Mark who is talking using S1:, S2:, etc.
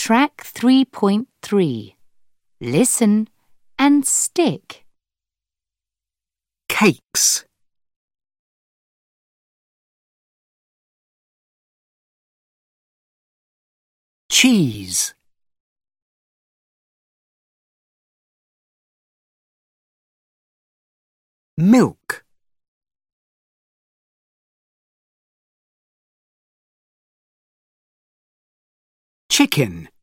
S1: Track 3.3. Listen and stick.
S2: Cakes. Cheese. Milk. Chicken.